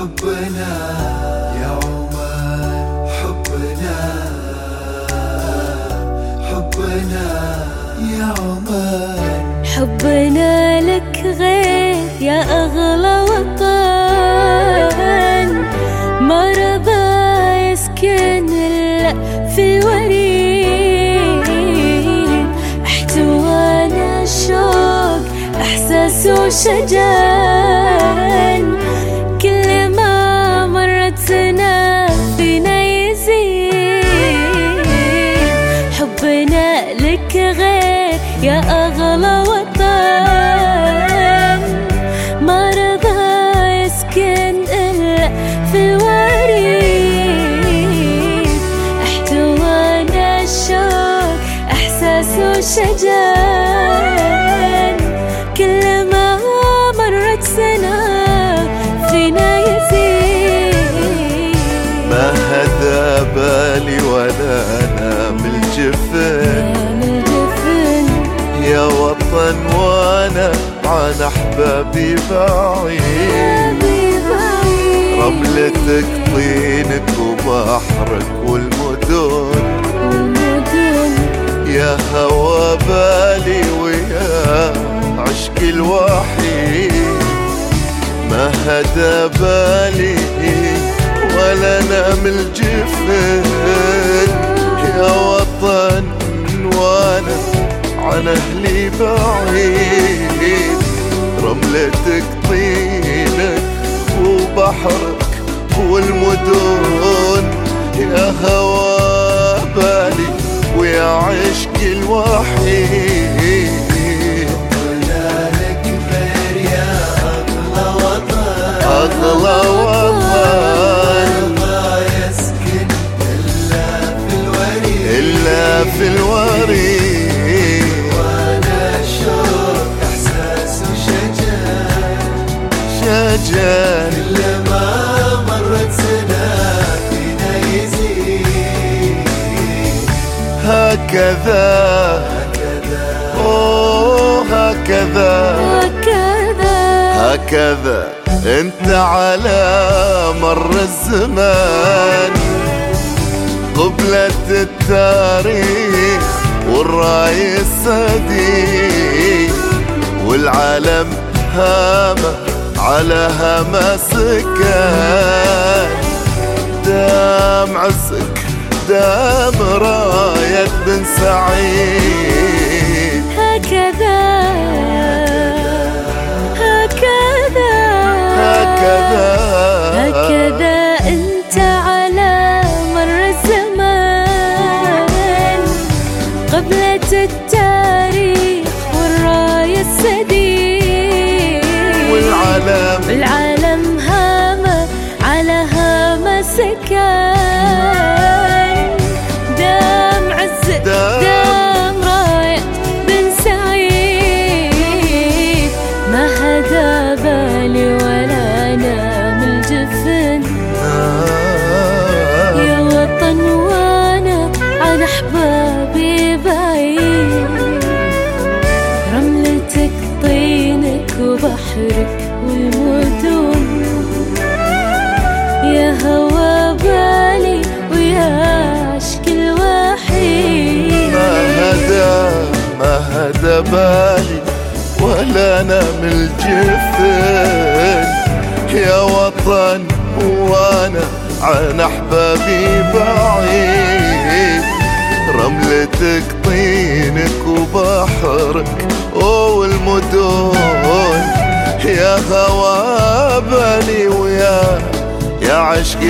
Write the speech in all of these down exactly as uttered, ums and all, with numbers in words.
حبنا يا عمان، حبنا حبنا يا عمان، حبنا لك غير يا أغلى وطن، ما رضى يسكن إلا في الوريد، احتوانا الشوق إحساس وشجن، كل ما مرت سنة فينا يزيد، حبنا لك غير يا أغلى وطن، ما رضى يسكن إلا في الوريد، احتوانا الشوق إحساس وشجن، كل ما مرت سنة فينا يزيد، ما هدى بالي ولا نام الجفن يا وطن، وانا عن احبابي بعيد، رملتك طينك وبحرك والمدن، يا هوى بالي ويا عشقي الوحيد، ما هدى بالي ولا نام الجفن يا وطن، وانا عن أهلي بعيد، رملتك طينك وبحرك والمدن، يا هوى بالي ويا عشقي الوحيد، حبنا لك غير يا أغلى وطن، أغلى وطن، ما يسكن إلا في الوريد، إلا في الوريد، شجن، كل ما مرت سنة فينا يزيد، هكذا هكذا أوه هكذا هكذا هكذا انت على مر الزمان، قبلة التاريخ والراي السديد، والعالم هامه على هما سكان، دام عزك دام راية بن سعيد، هكذا هكذا هكذا هكذا انت على مر الزمان، قبلة التاريخ والراية السديد، والعالم العالم هامة على هامة سكان، دام عز دام راية بن سعيد، ما هدى بالي ولا نام الجفن يا وطن، وانا عن احبابي بعيد، رملتك طينك وبحرك والمدن، يا هوى بالي ويا عشق الوحيد، ما هدى ما هدى بالي ولا نام الجفن يا وطن، وانا عن احبابي بعيد، رملتك طينك وبحرك والمدن، يا هوى بالي ويا يا عشقي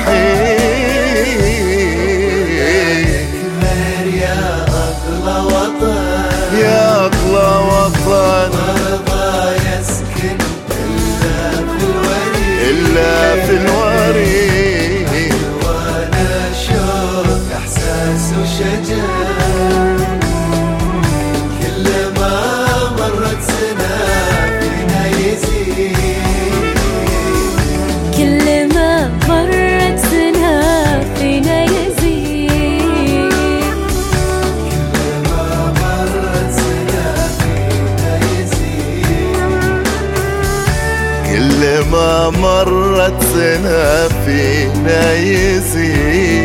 الوحيد، غير يا أغلى وطن، يا أغلى وطن، ما رضى يسكن إلا في الوريد، إلا في الوريد، وانا شوق إحساس وشجن، كل ما مرت سنة فينا يزيد، كل ما مرت سنة فينا يزيد، كل ما مرت سنة فينا يزيد، كل ما مرت سنة فينا يزيد